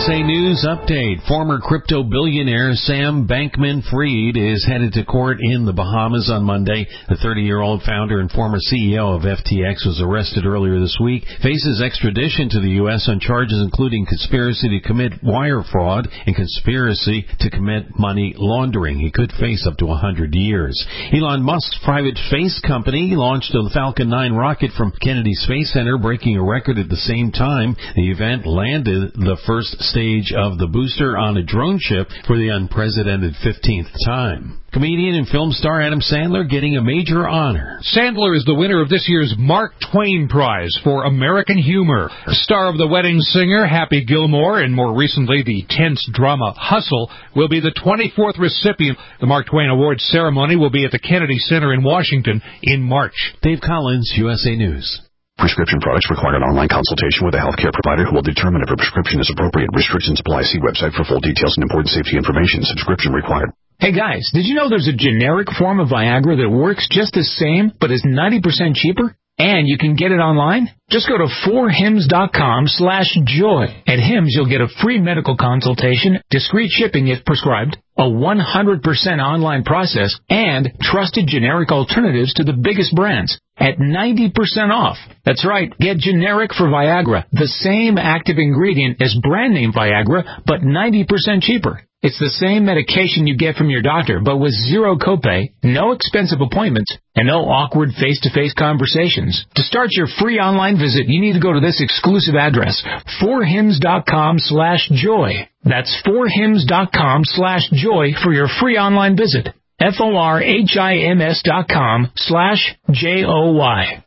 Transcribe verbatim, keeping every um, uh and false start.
S A News Update. Former crypto billionaire Sam Bankman-Fried is headed to court in the Bahamas on Monday. The thirty-year-old founder and former C E O of F T X was arrested earlier this week, faces extradition to the U S on charges including conspiracy to commit wire fraud and conspiracy to commit money laundering. He could face up to one hundred years. Elon Musk's private space company launched a Falcon nine rocket from Kennedy Space Center, breaking a record at the same time. The event landed the first stage of the booster on a drone ship for the unprecedented fifteenth time. Comedian and film star Adam Sandler getting a major honor. Sandler is the winner of this year's Mark Twain Prize for American Humor. Star of The Wedding Singer, Happy Gilmore, and more recently the tense drama Hustle, will be the twenty-fourth recipient. The Mark Twain Awards ceremony will be at the Kennedy Center in Washington in March. Dave Collins, U S A News. Prescription products require an online consultation with a healthcare provider who will determine if a prescription is appropriate. Restrictions apply. See website for full details and important safety information. Subscription required. Hey guys, did you know there's a generic form of Viagra that works just the same but is ninety percent cheaper? And you can get it online? Just go to four hims dot com slash joy. At Hims, you'll get a free medical consultation, discreet shipping if prescribed, a one hundred percent online process, and trusted generic alternatives to the biggest brands at ninety percent off. That's right, get generic for Viagra, the same active ingredient as brand name Viagra, but ninety percent cheaper. It's the same medication you get from your doctor, but with zero copay, no expensive appointments, and no awkward face-to-face conversations. To start your free online visit, you need to go to this exclusive address, four hims dot com slash joy. That's four hims dot com slash joy for your free online visit. F O R H I M S dot com slash J O Y.